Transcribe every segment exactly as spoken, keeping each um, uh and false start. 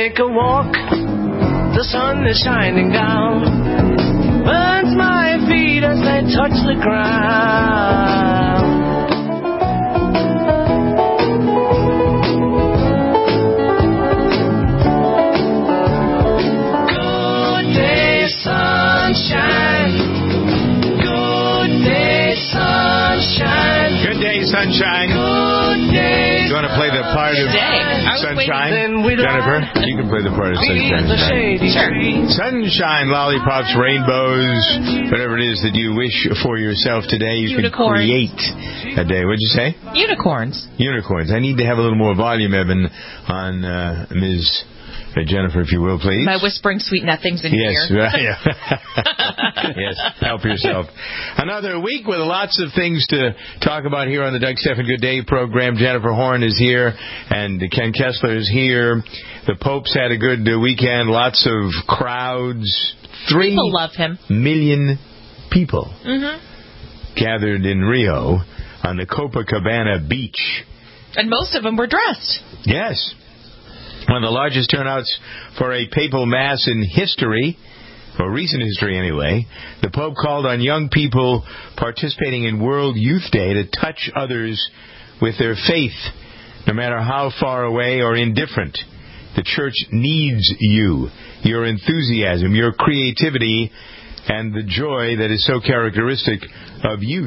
take a walk. The sun is shining down, burns my feet as they touch the ground. Good day, sunshine. Good day, sunshine. Good day, sunshine. Good day. Do you want to play the part of Sunshine? Jennifer, you can play the part of Sunshine. Sure. Sunshine, lollipops, rainbows, whatever it is that you wish for yourself today, you Unicorns. can create a day. What'd you say? Unicorns. Unicorns. I need to have a little more volume, Evan, on uh, Miz Jennifer, if you will, please. My whispering sweet nothings in yes, here. Right, yeah. Yes, help yourself. Another week with lots of things to talk about here on the Doug Stephan Good Day program. Jennifer Horn is here, and Ken Kessler is here. The Pope's had a good uh, weekend. Lots of crowds. Three People love him. million people Mm-hmm. gathered in Rio on the Copacabana beach. And most of them were dressed. Yes. One of the largest turnouts for a papal mass in history, or recent history anyway. The Pope called on young people participating in World Youth Day to touch others with their faith, no matter how far away or indifferent. The Church needs you, your enthusiasm, your creativity, and the joy that is so characteristic of youth.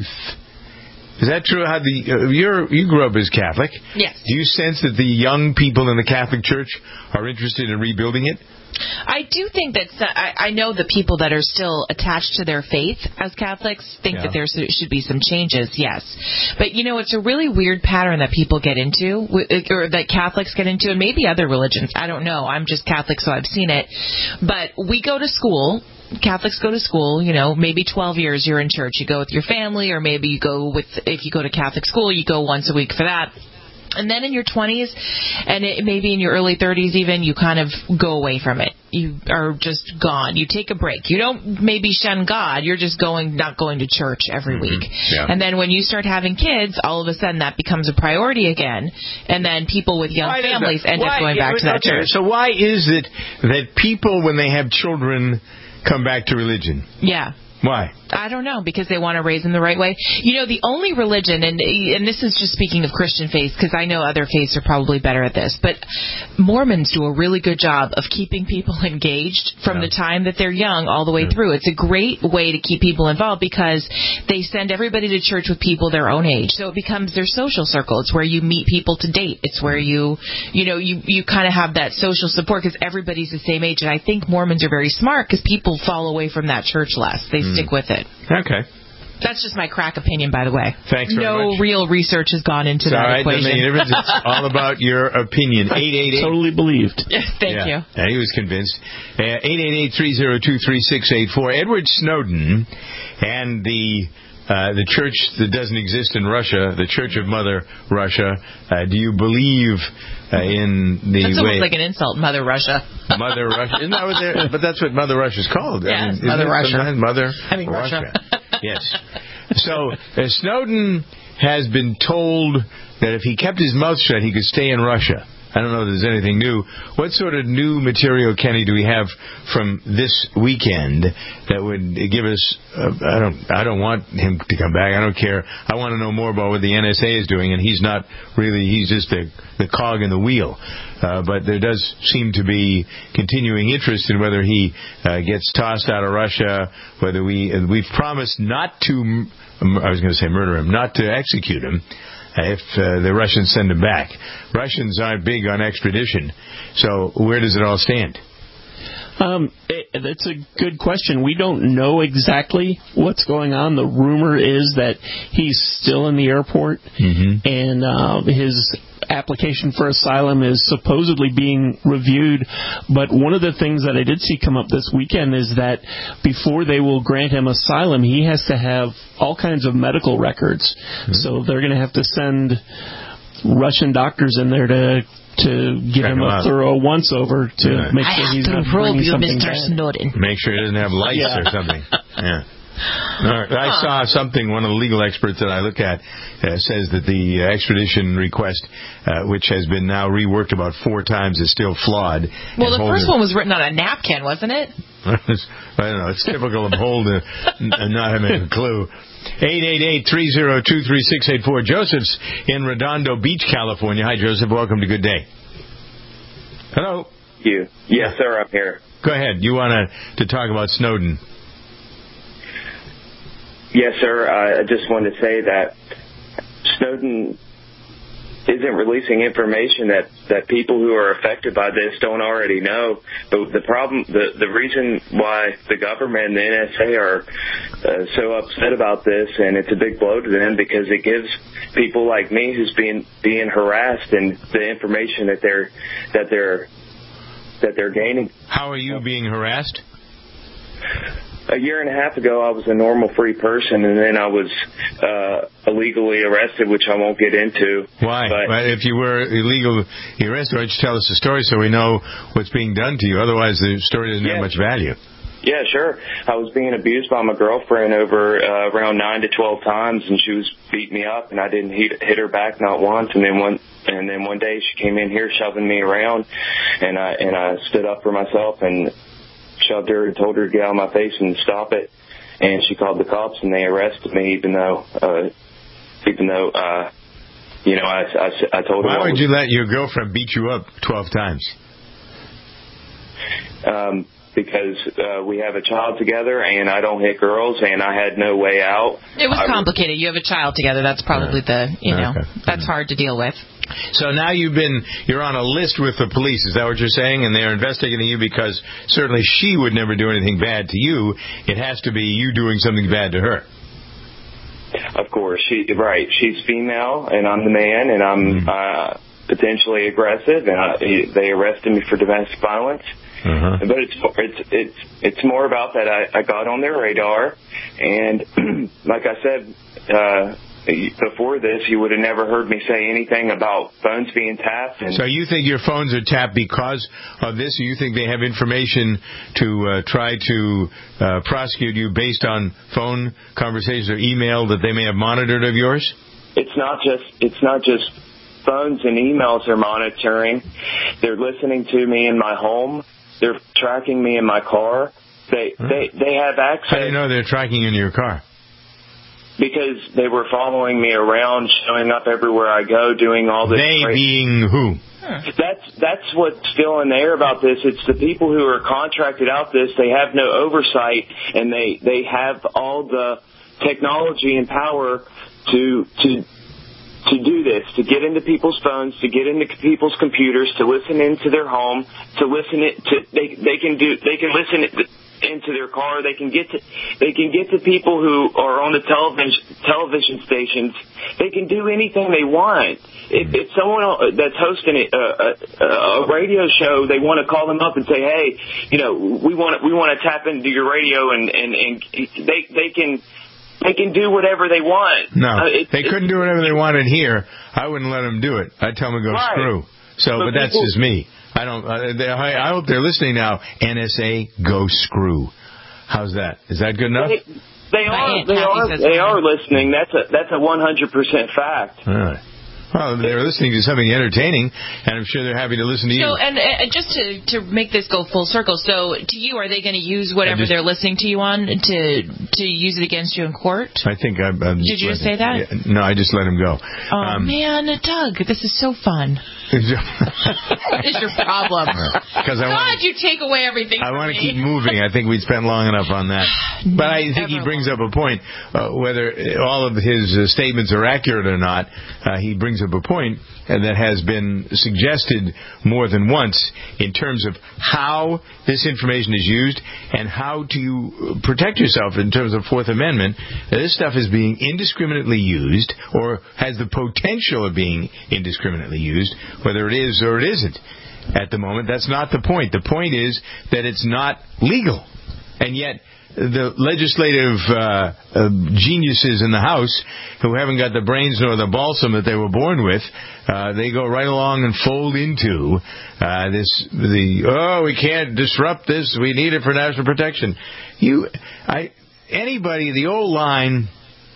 Is that true? How the uh, you're, you grew up as Catholic? Yes. Do you sense that the young people in the Catholic Church are interested in rebuilding it? I do think that uh, I, I know the people that are still attached to their faith as Catholics think Yeah. that there should be some changes, yes. But, you know, it's a really weird pattern that people get into, or that Catholics get into, and maybe other religions. I don't know. I'm just Catholic, so I've seen it. But we go to school. Catholics go to school, you know, maybe twelve years you're in church. You go with your family, or maybe you go with, if you go to Catholic school, you go once a week for that. And then in your twenties, and it, maybe in your early thirties even, you kind of go away from it. You are just gone. You take a break. You don't maybe shun God. You're just going, not going to church every Mm-hmm. week. Yeah. And then when you start having kids, all of a sudden that becomes a priority again. And then people with young Why does families that- end why- up going yeah, back to that okay, church. So why is it that people, when they have children, come back to religion? Yeah. Why? I don't know, because they want to raise them the right way. You know, the only religion, and and this is just speaking of Christian faith, because I know other faiths are probably better at this, but Mormons do a really good job of keeping people engaged from Yeah. the time that they're young all the way through. It's a great way to keep people involved because they send everybody to church with people their own age. So it becomes their social circle. It's where you meet people to date. It's where you, you know, you, you kind of have that social support because everybody's the same age. And I think Mormons are very smart because people fall away from that church less. They Mm. stick with it. Okay. That's just my crack opinion, by the way. Thanks very no much. real research has gone into It's that all right. equation. It's all about your opinion. eight eight eight Totally believed. Thank yeah. you. Yeah, he was convinced. Uh, eight eight eight, three oh two, three six eight four. Edward Snowden and the uh, the church that doesn't exist in Russia, the Church of Mother Russia. Uh, do you believe uh, in the That's way almost like an insult, Mother Russia. Mother Russia? Isn't that what they're, but that's what Mother Russia's called. Yeah, I mean, it's isn't Mother it Russia. sometimes Mother I mean Russia. Yes. So uh, Snowden has been told that if he kept his mouth shut, he could stay in Russia. I don't know if there's anything new. What sort of new material, Kenny, do we have from this weekend that would give us? Uh, I don't. I don't want him to come back. I don't care. I want to know more about what the N S A is doing, and he's not really. He's just the the cog in the wheel. Uh, but there does seem to be continuing interest in whether he uh, gets tossed out of Russia. Whether we uh, we've promised not to. I was going to say murder him, not to execute him. If uh, the Russians send him back. Russians aren't big on extradition. So where does it all stand? Um, it, that's a good question. We don't know exactly what's going on. The rumor is that he's still in the airport, mm-hmm. and uh, his application for asylum is supposedly being reviewed. But one of the things that I did see come up this weekend is that before they will grant him asylum, he has to have all kinds of medical records. Mm-hmm. So they're going to have to send Russian doctors in there to to give Check him him a out. thorough once-over to Yeah. make I sure have he's to not probe bringing you, something Mister bad. Snowden. Make sure he doesn't have lice Yeah. or something. Yeah. All right. I huh. saw something, one of the legal experts that I look at uh, says that the uh, extradition request, uh, which has been now reworked about four times, is still flawed. Well, the first one was written on a napkin, wasn't it? I don't know. It's typical of Holden not having a clue. eight eight eight, three oh two, three six eight four. Joseph's in Redondo Beach, California. Hi, Joseph. Welcome to Good Day. Hello. You. Yes, sir. I'm here. Go ahead. You want to to talk about Snowden? Yes, sir. Uh, I just wanted to say that Snowden isn't releasing information that, that people who are affected by this don't already know. But the problem, the, the reason why the government and the N S A are uh, so upset about this, and it's a big blow to them, because it gives people like me who's being being harassed and the information that they're that they're that they're gaining. How are you being harassed? A year and a half ago, I was a normal, free person, and then I was uh, illegally arrested, which I won't get into. Why? But well, if you were illegally arrested, why don't you tell us the story so we know what's being done to you? Otherwise, the story doesn't yeah. have much value. Yeah, sure. I was being abused by my girlfriend over uh, around nine to twelve times, and she was beating me up, and I didn't hit, hit her back not once. And then one, and then one day she came in here shoving me around, and I and I stood up for myself and shoved her and told her to get out of my face and stop it. And she called the cops, and they arrested me, even though, uh, even though, uh, you know, I, I, I told her. Why would you let your girlfriend beat you up twelve times? Um, because uh, we have a child together, and I don't hit girls, and I had no way out. It was complicated. You have a child together. That's probably the, you know, okay. that's hard to deal with. So now you've been, you're on a list with the police. Is that what you're saying? And they're investigating you because certainly she would never do anything bad to you. It has to be you doing something bad to her. Of course. She, right. She's female, and I'm the man, and I'm mm-hmm. uh, potentially aggressive, and I, they arrested me for domestic violence. Uh-huh. But it's it's it's it's more about that I, I got on their radar, and like I said uh, before this, you would have never heard me say anything about phones being tapped. And so you think your phones are tapped because of this, or you think they have information to uh, try to uh, prosecute you based on phone conversations or email that they may have monitored of yours? It's not just it's not just phones and emails they're monitoring. They're listening to me in my home. They're tracking me in my car. They huh? they they have access. How do you know they're tracking you in your car? Because they were following me around, showing up everywhere I go, doing all this. They crazy. being who? That's that's what's still in the air about this. It's the people who are contracted out this. They have no oversight, and they they have all the technology and power to to. to do this, to get into people's phones, to get into people's computers, to listen into their home, to listen it to they they can do they can listen it into their car. They can get to they can get to people who are on the television television stations. They can do anything they want. If, if someone that's hosting a, a, a radio show, they want to call them up and say, "Hey, you know, we want we want to tap into your radio," and and and they they can. They can do whatever they want. No, uh, it, they couldn't do whatever they wanted here. I wouldn't let them do it. I'd tell them to go right. screw. So, but, but that's people, just me. I don't. Uh, they, I, I hope they're listening now. N S A, go screw. How's that? Is that good enough? They, they are. They are. They are listening. That's a that's a one hundred percent fact. All right. Well, they're listening to something entertaining, and I'm sure they're happy to listen to you. So, and uh, just to, to make this go full circle, so to you, are they going to use whatever just, they're listening to you on to to use it against you in court? I think I'm. I'm Did you just say that? Yeah, no, I just let him go. Oh um, man, Doug, this is so fun. What is your problem? Because God, I want you take away everything. I want to me. keep moving. I think we spent long enough on that. But I think he brings up a point. Uh, whether all of his uh, statements are accurate or not, uh, he brings up a point and that has been suggested more than once in terms of how this information is used and how to protect yourself in terms of Fourth Amendment. Now, this stuff is being indiscriminately used or has the potential of being indiscriminately used, whether it is or it isn't. At the moment, that's not the point. The point is that it's not legal. And yet, the legislative uh, uh, geniuses in the House who haven't got the brains nor the balsam that they were born with, uh, they go right along and fold into uh, this, the, oh, we can't disrupt this, we need it for national protection. You, I, anybody, the old line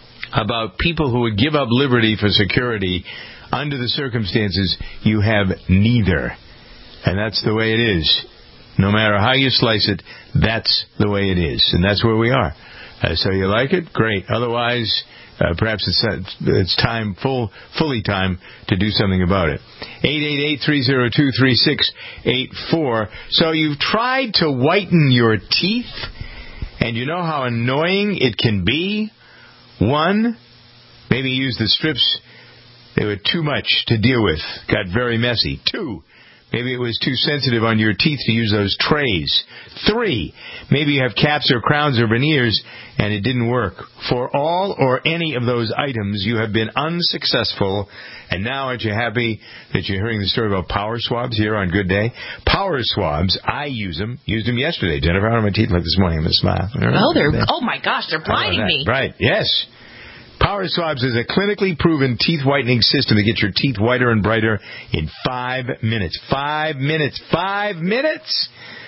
about people who would give up liberty for security, under the circumstances, you have neither. And that's the way it is. No matter how you slice it, that's the way it is. And that's where we are. Uh, so you like it? Great. Otherwise, uh, perhaps it's it's time, full, fully time to do something about it. eight eight eight, three oh two, three six eight four. So you've tried to whiten your teeth, and you know how annoying it can be? One, maybe use the strips. They were too much to deal with. Got very messy. Two, maybe it was too sensitive on your teeth to use those trays. Three, maybe you have caps or crowns or veneers and it didn't work. For all or any of those items, you have been unsuccessful. And now aren't you happy that you're hearing the story about power swabs here on Good Day? Power swabs, I use them. Used them yesterday. Jennifer, how are my teeth like this morning? I'm going to smile. Oh, they're, oh my gosh, they're blinding me. Right, yes. Power Swabs is a clinically proven teeth whitening system to get your teeth whiter and brighter in five minutes. Five minutes. Five minutes!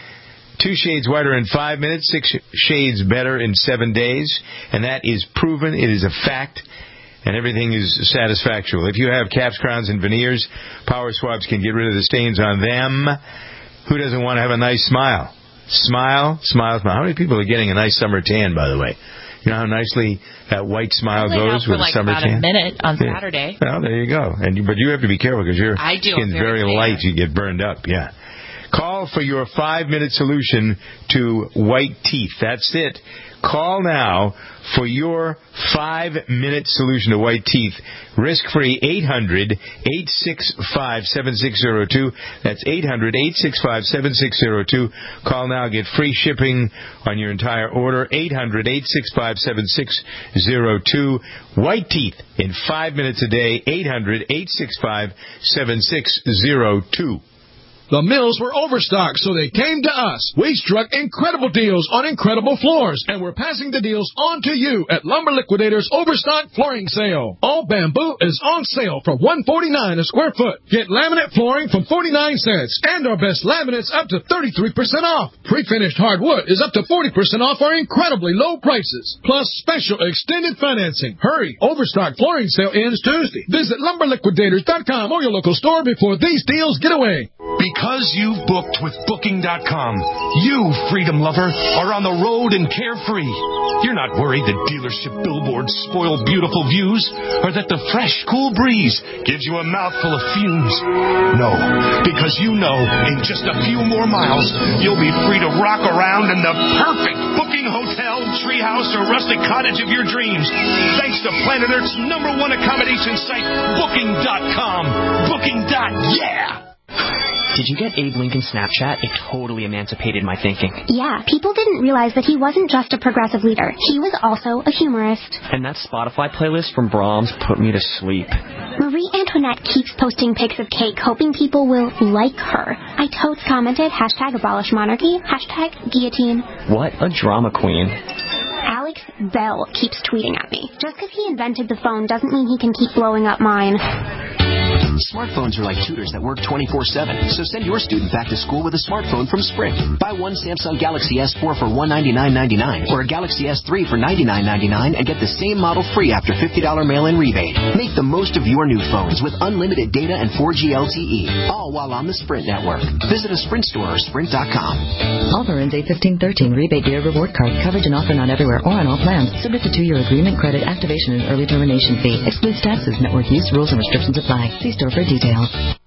Two shades whiter in five minutes, six shades better in seven days. And that is proven. It is a fact. And everything is satisfactory. If you have caps, crowns, and veneers, Power Swabs can get rid of the stains on them. Who doesn't want to have a nice smile? Smile, smile, smile. How many people are getting a nice summer tan, by the way? You know how nicely that white smile goes with like a summer about tan? A minute on yeah. Saturday. Well, there you go. And you, but you have to be careful because your I do, skin's very, very light. You get burned up. Yeah. Call for your five-minute solution to white teeth. That's it. Call now for your five-minute solution to white teeth. Risk-free, eight hundred, eight six five, seven six zero two. That's eight hundred, eight six five, seven six zero two. Call now. Get free shipping on your entire order. eight hundred, eight six five, seven six zero two. White teeth in five minutes a day. eight hundred, eight six five, seven six zero two. The mills were overstocked, so they came to us. We struck incredible deals on incredible floors, and we're passing the deals on to you at Lumber Liquidators Overstock Flooring Sale. All bamboo is on sale for one hundred forty-nine dollars a square foot. Get laminate flooring from forty-nine cents, and our best laminates up to thirty-three percent off. Pre-finished hardwood is up to forty percent off our incredibly low prices, plus special extended financing. Hurry, Overstock Flooring Sale ends Tuesday. Visit lumber liquidators dot com or your local store before these deals get away. Because you've booked with Booking dot com, you, freedom lover, are on the road and carefree. You're not worried that dealership billboards spoil beautiful views or that the fresh, cool breeze gives you a mouthful of fumes. No, because you know in just a few more miles, you'll be free to rock around in the perfect booking hotel, treehouse, or rustic cottage of your dreams. Thanks to Planet Earth's number one accommodation site, Booking dot com. Booking. Yeah! Did you get Abe Lincoln's Snapchat? It totally emancipated my thinking. Yeah, people didn't realize that he wasn't just a progressive leader. He was also a humorist. And that Spotify playlist from Brahms put me to sleep. Marie Antoinette keeps posting pics of cake, hoping people will like her. I totes commented, hashtag abolish monarchy, hashtag guillotine. What a drama queen. Alex Bell keeps tweeting at me. Just because he invented the phone doesn't mean he can keep blowing up mine. Smartphones are like tutors that work twenty-four seven, so send your student back to school with a smartphone from Sprint. Buy one Samsung Galaxy S four for one hundred ninety-nine ninety-nine or a Galaxy S three for ninety-nine ninety-nine and get the same model free after fifty dollars mail-in rebate. Make the most of your new phones with unlimited data and four G L T E, all while on the Sprint network. Visit a Sprint store or sprint dot com. Offer ends eight fifteen thirteen. Rebate via reward card. Coverage and offer not everywhere or on all plans. Subject to two-year agreement, credit, activation, and early termination fee. Excludes taxes. Network use, rules, and restrictions apply. See store for details.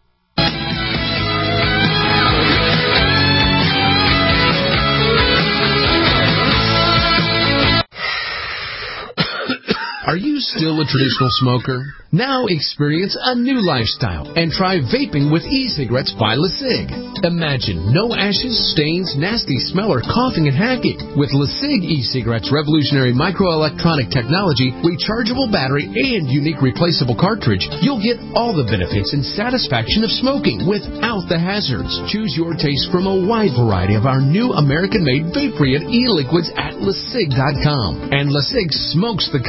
Are you still a traditional smoker? Now experience a new lifestyle and try vaping with e-cigarettes by LeSig. Imagine no ashes, stains, nasty smell, or coughing and hacking. With LeSig e-cigarettes' revolutionary microelectronic technology, rechargeable battery, and unique replaceable cartridge, you'll get all the benefits and satisfaction of smoking without the hazards. Choose your taste from a wide variety of our new American-made vape-free and e-liquids at LeSig dot com. And LeSig smokes the competition.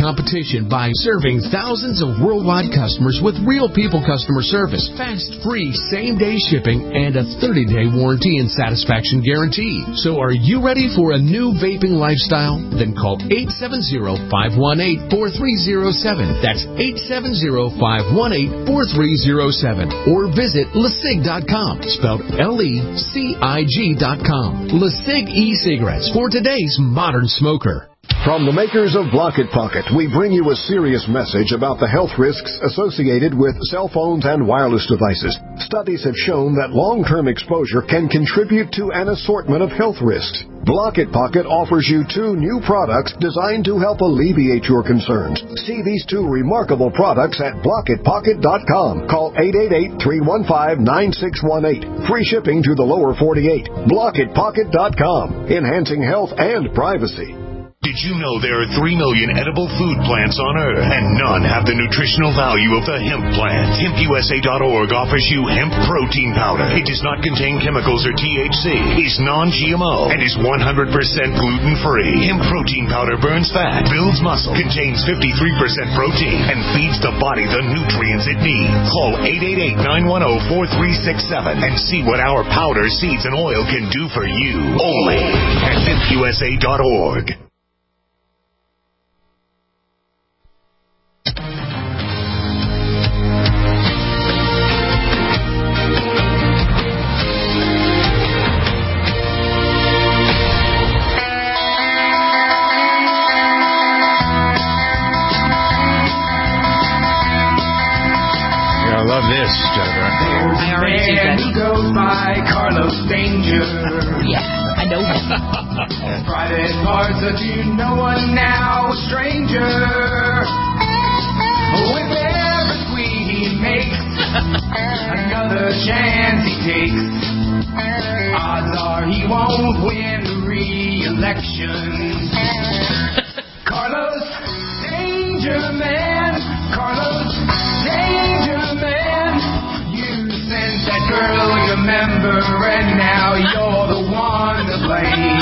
mission by serving thousands of worldwide customers with real people customer service, fast, free, same-day shipping, and a thirty-day warranty and satisfaction guarantee. So are you ready for a new vaping lifestyle? Then call eight seven zero, five one eight, four three zero seven. That's eight seven zero, five one eight, four three zero seven. Or visit lecig dot com, spelled L E C I G dot com. LeCig e-cigarettes for today's modern smoker. From the makers of Block It Pocket, we bring you a serious message about the health risks associated with cell phones and wireless devices. Studies have shown that long-term exposure can contribute to an assortment of health risks. Block It Pocket offers you two new products designed to help alleviate your concerns. See these two remarkable products at block it pocket dot com. Call eight eight eight, three one five, nine six one eight. Free shipping to the lower forty-eight. block it pocket dot com. Enhancing health and privacy. Did you know there are three million edible food plants on Earth, and none have the nutritional value of the hemp plant? hemp u s a dot org offers you hemp protein powder. It does not contain chemicals or T H C, is non G M O, and is one hundred percent gluten-free. Hemp protein powder burns fat, builds muscle, contains fifty-three percent protein, and feeds the body the nutrients it needs. Call eight eight eight, nine one zero, four three six seven and see what our powder, seeds, and oil can do for you. Only at hemp u s a dot org. Love this, Jennifer. There's a man who goes by Carlos Danger. Yeah, I know him. Private parts that you know one now, a stranger. With every tweet he makes, another chance he takes. Odds are he won't win the re-election. Carlos Danger Man, Carlos Danger Man, you sent that girl your member, and now you're the one to blame.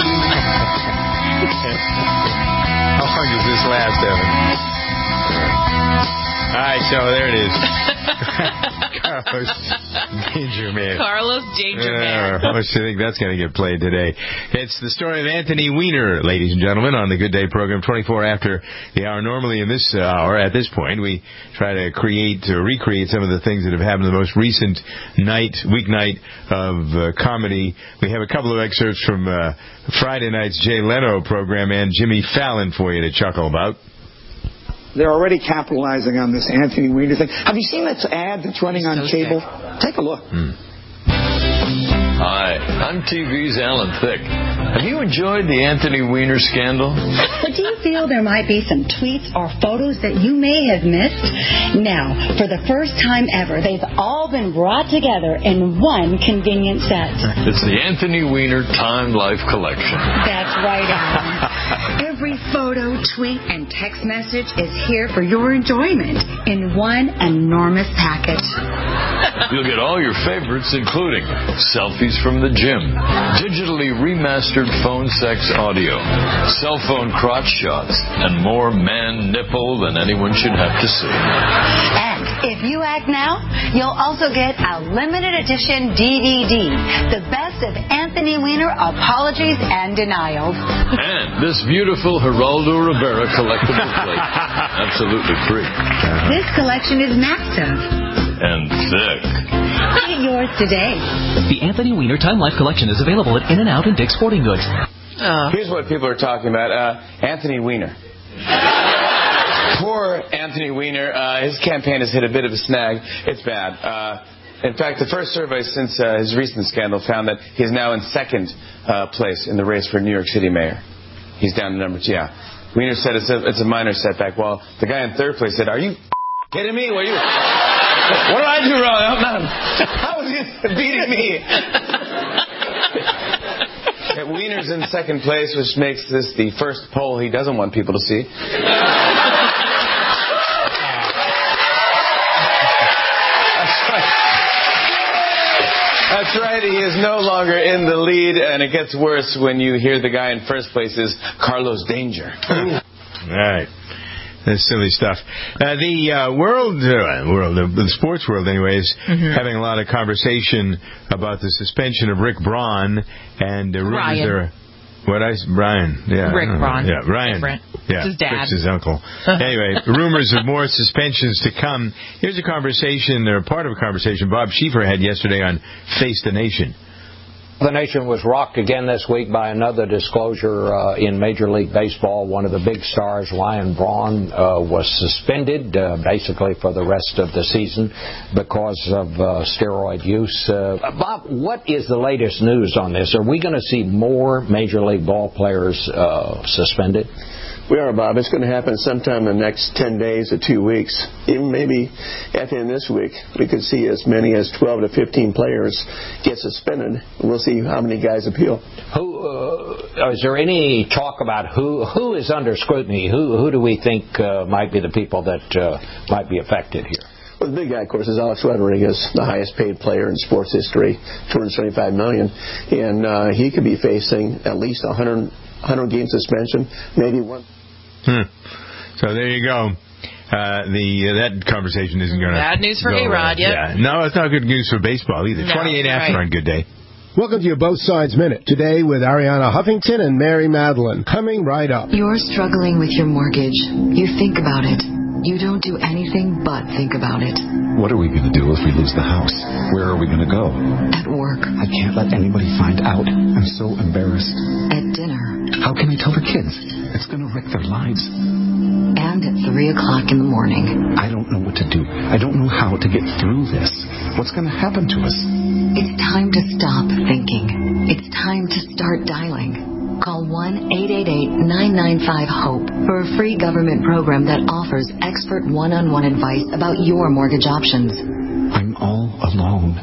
How long does this last, Evan? All right, so there it is. Carlos Danger Man. Carlos Danger Man. Uh, I think that's going to get played today. It's the story of Anthony Weiner, ladies and gentlemen, on the Good Day program, twenty-four after the hour. Normally in this hour, at this point, we try to create or recreate some of the things that have happened in the most recent night, weeknight of uh, comedy. We have a couple of excerpts from uh, Friday night's Jay Leno program and Jimmy Fallon for you to chuckle about. They're already capitalizing on this Anthony Weiner thing. Have you seen that ad that's running on cable? Take a look. Hmm. Hi, I'm T V's Alan Thicke. Have you enjoyed the Anthony Weiner scandal? But do you feel there might be some tweets or photos that you may have missed? Now, for the first time ever, they've all been brought together in one convenient set. It's the Anthony Weiner Time Life Collection. That's right, Alan. Every photo, tweet, and text message is here for your enjoyment in one enormous package. You'll get all your favorites, including selfies from the gym, digitally remastered phone sex audio, cell phone crotch shots, and more man nipple than anyone should have to see. And if you act now, you'll also get a limited edition D V D, the best of Anthony Weiner apologies and denials. And this beautiful Geraldo Rivera collectible plate, absolutely free. This collection is massive and thick. Get yours today. The Anthony Weiner Time Life Collection is available at In-N-Out and Dick's Sporting Goods. Oh. Here's what people are talking about. Uh, Anthony Weiner. Poor Anthony Weiner. Uh, his campaign has hit a bit of a snag. It's bad. Uh, in fact, the first survey since uh, his recent scandal found that he's now in second uh, place in the race for New York City mayor. He's down to number two. Yeah. Weiner said it's a, it's a minor setback. While the guy in third place said, "Are you kidding me? What are you? What did I do wrong? I'm not. How is he beating me?" Yeah, Weiner's in second place, which makes this the first poll he doesn't want people to see. That's right, he is no longer in the lead, and it gets worse when you hear the guy in first place is Carlos Danger. All right. That's silly stuff. Uh, the uh, world, uh, world, uh, the sports world, anyways, mm-hmm. having a lot of conversation about the suspension of Rick Braun and uh, rumors there. What I Brian? Yeah, Rick Braun. Yeah, Brian. Different. Yeah, it's his dad. Rick's his uncle. Anyway, rumors of more suspensions to come. Here's a conversation, or part of a conversation, Bob Schieffer had yesterday on Face the Nation. The nation was rocked again this week by another disclosure uh, in Major League Baseball. One of the big stars, Ryan Braun, uh, was suspended uh, basically for the rest of the season because of uh, steroid use. Uh, Bob, what is the latest news on this? Are we going to see more Major League ball players uh, suspended? We are, Bob. It's going to happen sometime in the next ten days to two weeks. Even maybe at the end of this week, we could see as many as twelve to fifteen players get suspended. We'll see how many guys appeal. Who uh, is there any talk about who who is under scrutiny? Who who do we think uh, might be the people that uh, might be affected here? Well, the big guy, of course, is Alex Rodriguez, the highest-paid player in sports history, two hundred seventy-five million dollars, and uh, he could be facing at least a hundred hundred game suspension, maybe one. Hmm. So there you go. Uh, the uh, that conversation isn't going to bad news for A-Rod. Yep. Yeah, no, it's not good news for baseball either. No, Twenty-eight after right. on Good Day. Welcome to your Both Sides Minute. Today with Ariana Huffington and Mary Madeline. Coming right up. You're struggling with your mortgage. You think about it. You don't do anything but think about it. What are we going to do if we lose the house? Where are we going to go? At work. I can't let anybody find out. I'm so embarrassed. At dinner. How can I tell the kids? It's going to wreck their lives. And at three o'clock in the morning. I don't know what to do. I don't know how to get through this. What's going to happen to us? It's time to stop thinking. It's time to start dialing. Call one eight eight eight, nine nine five, HOPE for a free government program that offers expert one-on-one advice about your mortgage options. I'm all alone.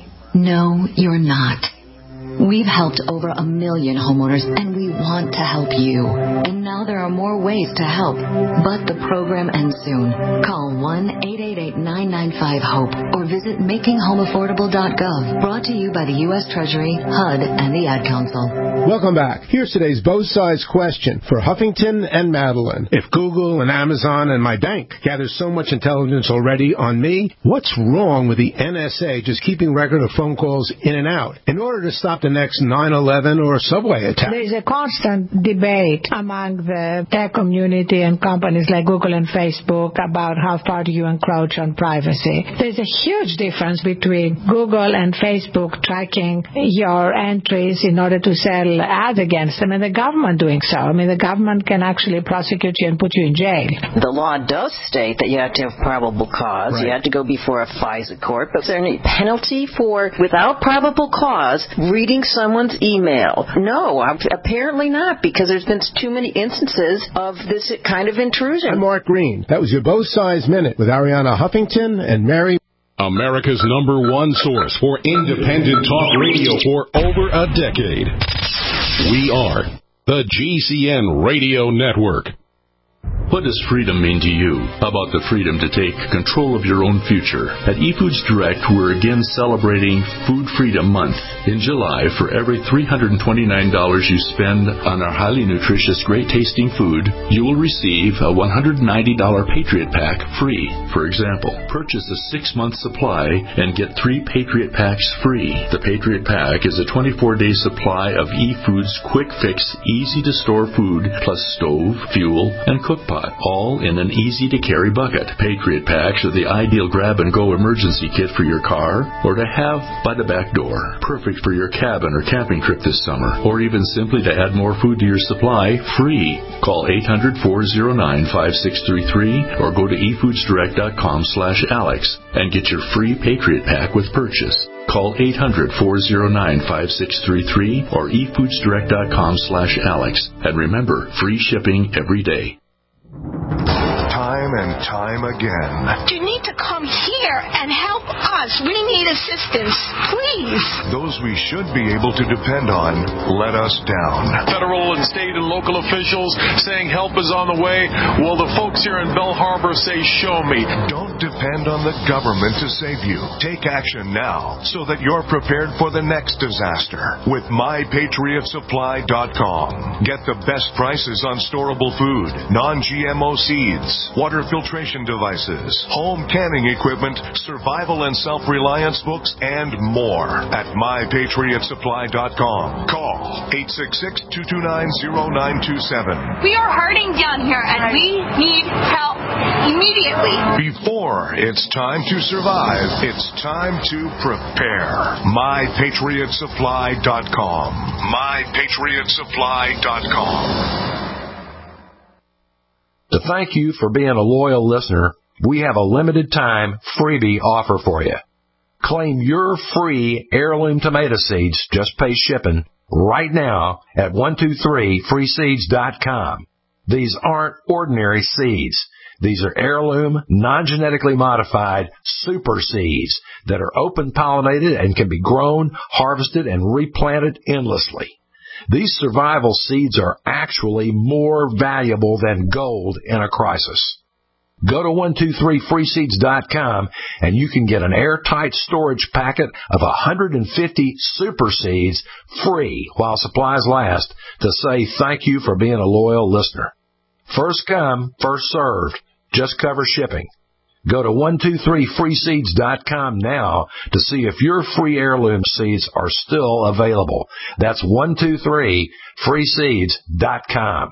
No, you're not. We've helped over a million homeowners, and we want to help you. And now there are more ways to help. But the program ends soon. Call one eight eight eight, nine nine five, HOPE or visit making home affordable dot gov. Brought to you by the U S Treasury, H U D, and the Ad Council. Welcome back. Here's today's Both Sides question for Huffington and Madeline. If Google and Amazon and my bank gather so much intelligence already on me, what's wrong with the N S A just keeping record of phone calls in and out in order to stop the next nine eleven or subway attack? There's a constant debate among the tech community and companies like Google and Facebook about how far do you encroach on privacy. There's a huge difference between Google and Facebook tracking your entries in order to sell ads against them and the government doing so. I mean, the government can actually prosecute you and put you in jail. The law does state that you have to have probable cause. Right. You have to go before a FISA court. But is there any penalty for, without probable cause, reading someone's email? No, apparently not, because there's been too many instances of this kind of intrusion. I'm Mark Green. That was your Both Sides Minute with Ariana Huffington and Mary. America's number one source for independent talk radio for over a decade. We are the G C N Radio Network. What does freedom mean to you? How about the freedom to take control of your own future? At eFoods Direct, we're again celebrating Food Freedom Month. In July, for every three hundred twenty-nine dollars you spend on our highly nutritious, great-tasting food, you will receive a one hundred ninety dollars Patriot Pack free. For example, purchase a six-month supply and get three Patriot Packs free. The Patriot Pack is a twenty-four day supply of eFoods quick-fix, easy-to-store food, plus stove, fuel, and cook pot, all in an easy-to-carry bucket. Patriot Packs are the ideal grab-and-go emergency kit for your car or to have by the back door. Perfect for your cabin or camping trip this summer, or even simply to add more food to your supply, free. Call eight hundred, four oh nine, five six three three or go to e foods direct dot com slash alex and get your free Patriot Pack with purchase. Call eight hundred, four oh nine, five six three three or e foods direct dot com slash alex. And remember, free shipping every day. Time and time again. You need to come here and help us. We need assistance, please. Those we should be able to depend on let us down. Federal and state and local officials saying help is on the way. Well, the folks here in Bell Harbor say, show me. Don't depend on the government to save you. Take action now so that you're prepared for the next disaster with my patriot supply dot com. Get the best prices on storable food, non-G M O seeds, water filtration devices, home canning equipment, survival and self-reliance books, and more at my patriot supply dot com. Call eight six six, two two nine, zero nine two seven. We are hurting down here, and we need help immediately. Before it's time to survive, it's time to prepare. my patriot supply dot com. my patriot supply dot com. To thank you for being a loyal listener, we have a limited time freebie offer for you. Claim your free heirloom tomato seeds, just pay shipping, right now at one two three free seeds dot com. These aren't ordinary seeds. These are heirloom, non-genetically modified super seeds that are open-pollinated and can be grown, harvested, and replanted endlessly. These survival seeds are actually more valuable than gold in a crisis. Go to one two three free seeds dot com and you can get an airtight storage packet of one hundred fifty super seeds free while supplies last to say thank you for being a loyal listener. First come, first served. Just cover shipping. Go to one two three free seeds dot com now to see if your free heirloom seeds are still available. That's one two three free seeds dot com.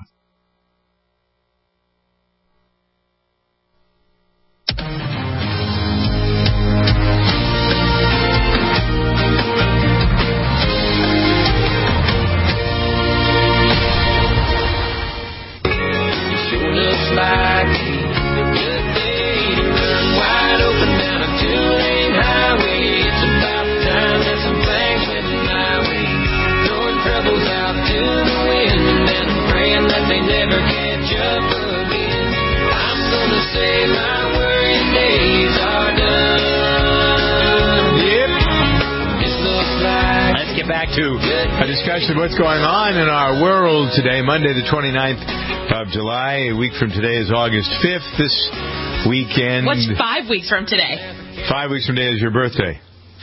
Back to a discussion of what's going on in our world today, Monday the twenty-ninth of July. A week from today is August fifth. This weekend... What's five weeks from today? Five weeks from today is your birthday.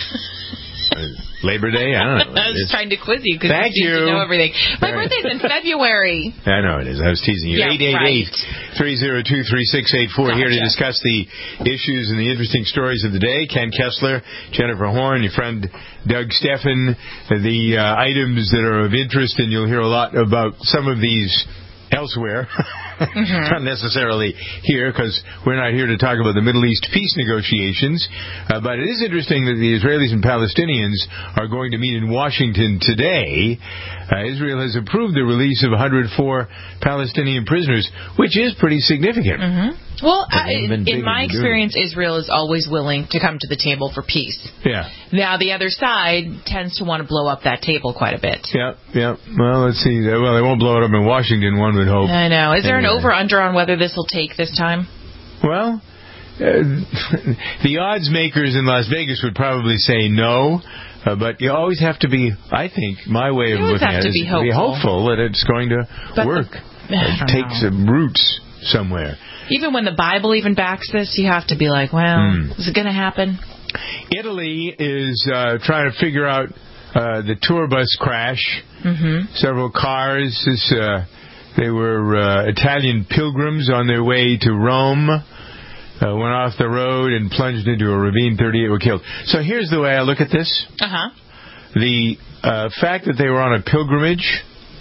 Labor Day? I don't know. I was it's... trying to quiz you because Thank you seem you. to know everything. My birthday's in February. I know it is. I was teasing you. Yeah, eight eight eight, three oh two, three six eight four Gotcha. here to discuss the issues and the interesting stories of the day. Ken Kessler, Jennifer Horn, your friend Doug Steffen, the uh, items that are of interest, and you'll hear a lot about some of these elsewhere. Mm-hmm. Not necessarily here, because we're not here to talk about the Middle East peace negotiations. Uh, but it is interesting that the Israelis and Palestinians are going to meet in Washington today. Uh, Israel has approved the release of one hundred four Palestinian prisoners, which is pretty significant. Mm-hmm. Well, I, in in my experience, Israel is always willing to come to the table for peace. Yeah. Now, the other side tends to want to blow up that table quite a bit. Yeah, yeah. Well, let's see. Well, they won't blow it up in Washington, one would hope. I know. Is there anyway. an over-under on whether this will take this time? Well, uh, the odds makers in Las Vegas would probably say no. Uh, but you always have to be, I think, my way of looking at it is to be hopeful that it's going to but work. The, uh, take know. some roots somewhere. Even when the Bible even backs this, you have to be like, well, mm. is it going to happen? Italy is uh, trying to figure out uh, the tour bus crash. Mm-hmm. Several cars. This, uh, they were uh, Italian pilgrims on their way to Rome. Uh, went off the road and plunged into a ravine. thirty-eight were killed. So here's the way I look at this. Uh-huh. The uh, fact that they were on a pilgrimage,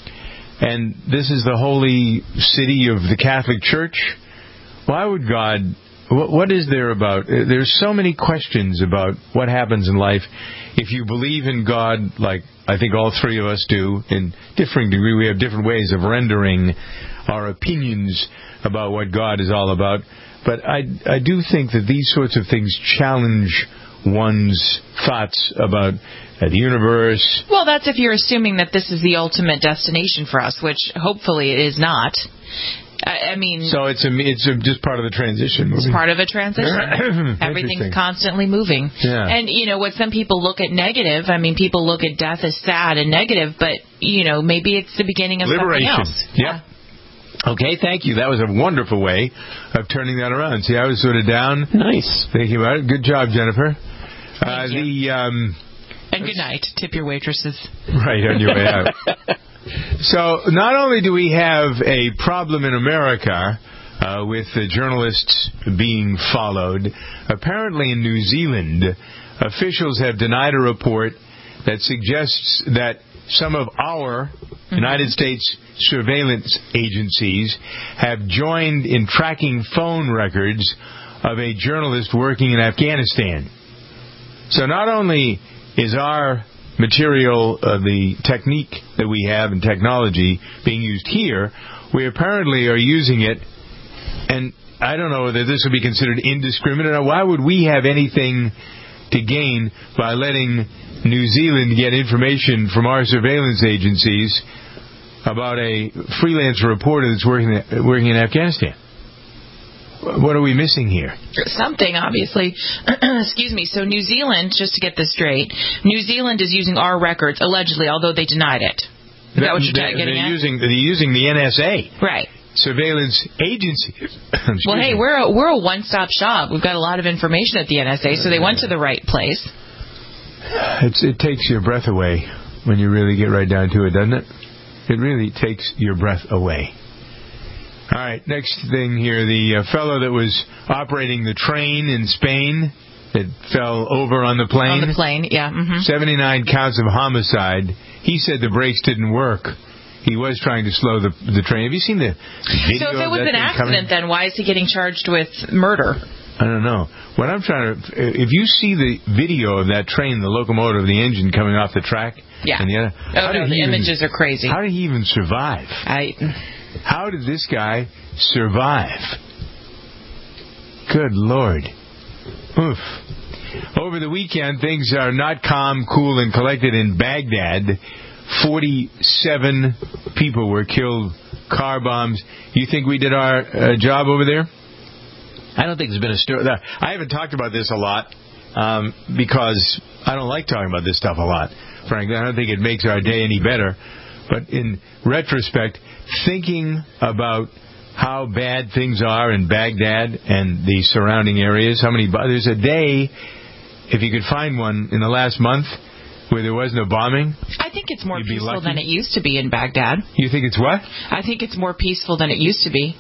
and this is the holy city of the Catholic Church, why would God... What, what is there about... There's so many questions about what happens in life. If you believe in God, like I think all three of us do, in differing degree, we have different ways of rendering our opinions about what God is all about. But I, I do think that these sorts of things challenge one's thoughts about uh, the universe. Well, that's if you're assuming that this is the ultimate destination for us, which hopefully it is not. I, I mean, so it's a it's a, just part of the transition. It's part of a transition. Everything's constantly moving. Yeah. And you know what? Some people look at negative. I mean, people look at death as sad and negative, but you know, maybe it's the beginning of liberation. something else. Yep. Okay, thank you. That was a wonderful way of turning that around. See, I was sort of down. Nice. Thinking about it. Good job, Jennifer. Thank uh, you. The um, and good night. Tip your waitresses. Right on your way out. So not only do we have a problem in America uh, with the journalists being followed, apparently in New Zealand, officials have denied a report that suggests that some of our mm-hmm. United States surveillance agencies have joined in tracking phone records of a journalist working in Afghanistan. So not only is our material, uh, the technique that we have and technology being used here, we apparently are using it, and I don't know whether this would be considered indiscriminate, or why would we have anything to gain by letting New Zealand get information from our surveillance agencies about a freelance reporter that's working working in Afghanistan? What are we missing here? Something, obviously. Excuse me. So New Zealand, just to get this straight, New Zealand is using our records, allegedly, although they denied it. Is that, that what you're they're, getting they're at? Using, they're using the N S A. Right. Surveillance agency. Well, hey, we're a, we're a one-stop shop. We've got a lot of information at the N S A, so they went to the right place. It's, it takes your breath away when you really get right down to it, doesn't it? It really takes your breath away. All right, next thing here, the uh, fellow that was operating the train in Spain that fell over on the plane. On the plane, yeah. Mm-hmm. seventy-nine counts of homicide. He said the brakes didn't work. He was trying to slow the the train. Have you seen the video? So if it of was that an accident, coming? then why is he getting charged with murder? I don't know. What I'm trying to, if you see the video of that train, the locomotive, the engine coming off the track, yeah. And the other, oh no, the images even, are crazy. How did he even survive? I. How did this guy survive? Good Lord. Oof. Over the weekend, things are not calm, cool, and collected in Baghdad. forty-seven people were killed, car bombs. You think we did our uh, job over there? I don't think there's been a story. I haven't talked about this a lot um, because I don't like talking about this stuff a lot, frankly. I don't think it makes our day any better. But in retrospect, thinking about how bad things are in Baghdad and the surrounding areas, how many there's a day, if you could find one in the last month where there was no bombing. I think it's more peaceful than it used to be in Baghdad. You think it's what? I think it's more peaceful than it used to be.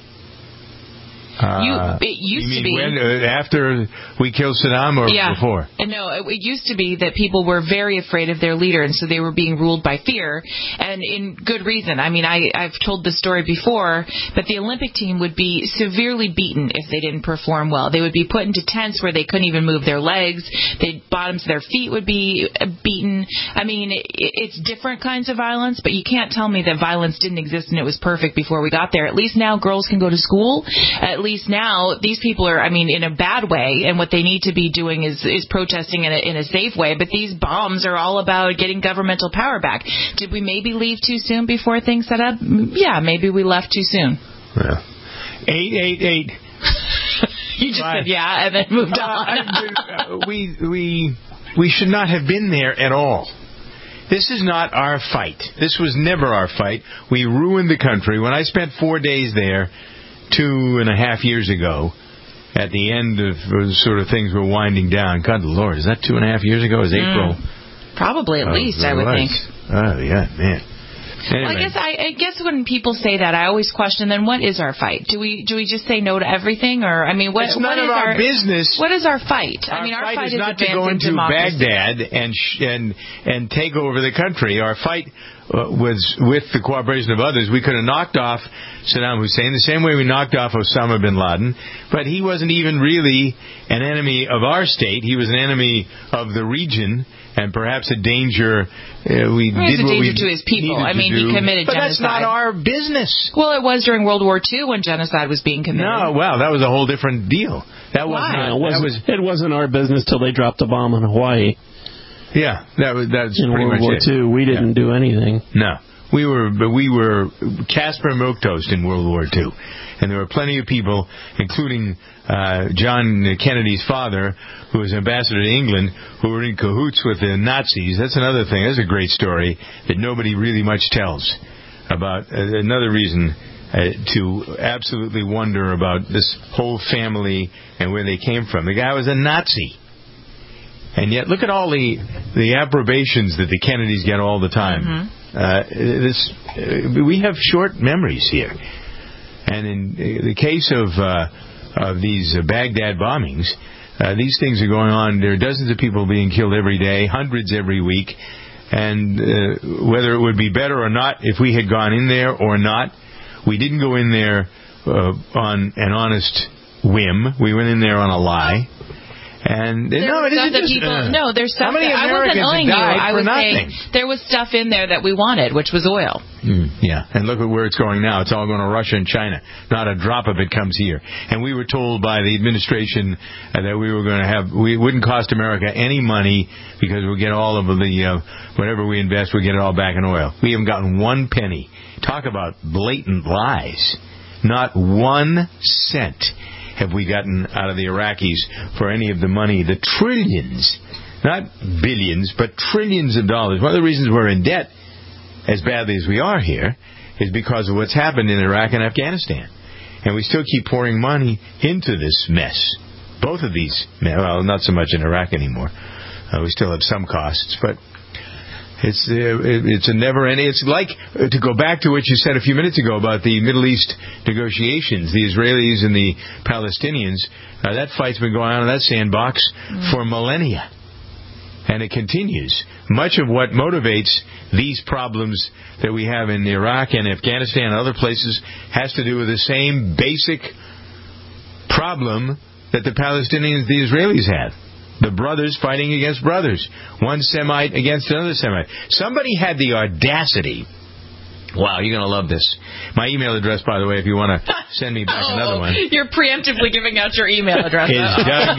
Uh, you, it used you mean to be when, uh, after we killed Saddam or yeah. before? No, it, it used to be that people were very afraid of their leader, and so they were being ruled by fear, and in good reason. I mean, I, I've told this story before, but the Olympic team would be severely beaten if they didn't perform well. They would be put into tents where they couldn't even move their legs. The bottoms of their feet would be beaten. I mean, it, it's different kinds of violence, but you can't tell me that violence didn't exist and it was perfect before we got there. At least now girls can go to school. At least now these people are, I mean, in a bad way, and what they need to be doing is, is protesting in a, in a safe way, but these bombs are all about getting governmental power back. Did we maybe leave too soon before things set up? Yeah, maybe we left too soon. Yeah. eight eight eight You just Bye. said yeah and then moved on. uh, we, we, we should not have been there at all. This is not our fight. This was never our fight. We ruined the country. When I spent four days there two and a half years ago, at the end of sort of things were winding down. God, Lord, is that two and a half years ago? It was April. Mm, probably at oh, least, I would was. think. Oh, yeah, man. Anyway. Well, I guess I, I guess when people say that, I always question, then what is our fight? Do we do we just say no to everything, or I mean, what? It's none what of is our, our business. What is our fight? Our I mean, our fight, fight is, is not to go into democracy. Baghdad and sh- and and take over the country. Our fight uh, was with the cooperation of others. We could have knocked off Saddam Hussein the same way we knocked off Osama bin Laden, but he wasn't even really an enemy of our state. He was an enemy of the region. And perhaps a danger. Uh, we well, did a what danger we to his people. I mean, do. he committed but genocide. But that's not our business. Well, it was during World War Two when genocide was being committed. No, well, that was a whole different deal. That Why? wasn't. No, it, wasn't that was, it wasn't our business till they dropped a bomb on Hawaii. Yeah, that was that's in pretty World much War it. Two. We didn't yeah. do anything. No, We were we were Casper milquetoast in World War Two, and there were plenty of people, including uh, John Kennedy's father, who was ambassador to England, who were in cahoots with the Nazis. That's another thing. That's a great story that nobody really much tells about. Uh, another reason uh, to absolutely wonder about this whole family and where they came from. The guy was a Nazi. And yet, look at all the the approbations that the Kennedys get all the time. Mm-hmm. Uh, this uh, we have short memories here, and in the case of uh, of these uh, Baghdad bombings, uh, these things are going on. There are dozens of people being killed every day, hundreds every week, and uh, whether it would be better or not if we had gone in there or not, we didn't go in there uh, on an honest whim. We went in there on a lie. And there no, was it stuff isn't that just, people, uh, no, there's stuff how many that I Americans wasn't owing you. died I for was nothing? saying there was stuff in there that we wanted, which was oil. Mm, yeah, and look at where it's going now. It's all going to Russia and China. Not a drop of it comes here. And we were told by the administration uh, that we were going to have, we it wouldn't cost America any money because we'll get all of the, uh, whatever we invest, we'll get it all back in oil. We haven't gotten one penny. Talk about blatant lies. Not one cent have we gotten out of the Iraqis for any of the money, the trillions, not billions, but trillions of dollars. One of the reasons we're in debt as badly as we are here is because of what's happened in Iraq and Afghanistan. And we still keep pouring money into this mess. Both of these, well, not so much in Iraq anymore. Uh, we still have some costs, but It's uh, it's a never ending. It's like uh, to go back to what you said a few minutes ago about the Middle East negotiations, the Israelis and the Palestinians. Uh, that fight's been going on in that sandbox mm. for millennia, and it continues. Much of what motivates these problems that we have in Iraq and Afghanistan and other places has to do with the same basic problem that the Palestinians, the Israelis have. The brothers fighting against brothers. One Semite against another Semite. Somebody had the audacity. Wow, you're going to love this. My email address, by the way, if you want to send me back oh, another one. You're preemptively giving out your email address. Is Doug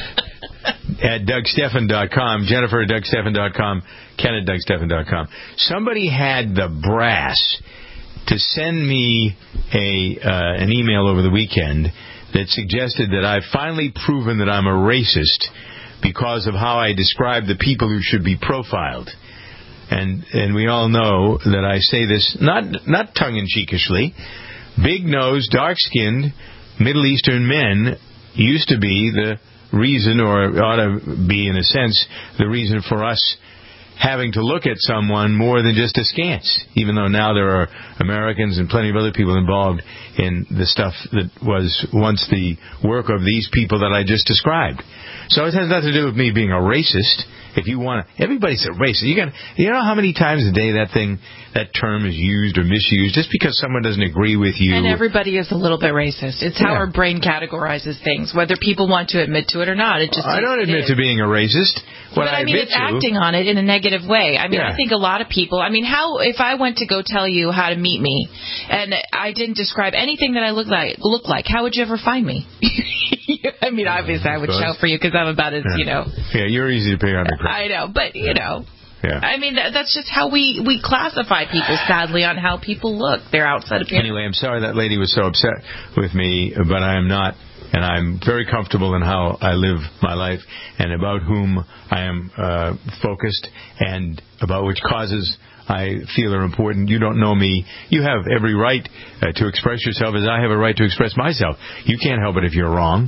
at Doug Stephan dot com, Jennifer at Doug Stephan dot com, Ken at Doug Stephan dot com. Somebody had the brass to send me a uh, an email over the weekend that suggested that I've finally proven that I'm a racist because of how I describe the people who should be profiled. And and we all know that I say this not not tongue-in-cheekishly. Big-nosed, dark-skinned, Middle Eastern men used to be the reason, or ought to be in a sense, the reason for us having to look at someone more than just askance, even though now there are Americans and plenty of other people involved in the stuff that was once the work of these people that I just described. So it has nothing to do with me being a racist. If you want to, everybody's a racist. You got, you know how many times a day that thing, that term is used or misused just because someone doesn't agree with you. And everybody is a little bit racist. It's how yeah. our brain categorizes things, whether people want to admit to it or not. It just I don't admit to being a racist. What but I, I mean, admit it's to, acting on it in a negative way. I mean, yeah. I think a lot of people. I mean, how if I went to go tell you how to meet me, and I didn't describe anything that I look like, look like, how would you ever find me? I mean, obviously, I would shout for you because I'm about as yeah. you know. Yeah, you're easy to pick on the crowd. I know, but you know. Yeah. I mean, that, that's just how we, we classify people, sadly, on how people look. Their outside appearance. Anyway, I'm sorry that lady was so upset with me, but I am not. And I'm very comfortable in how I live my life and about whom I am uh, focused and about which causes I feel are important. You don't know me. You have every right uh, to express yourself as I have a right to express myself. You can't help it if you're wrong.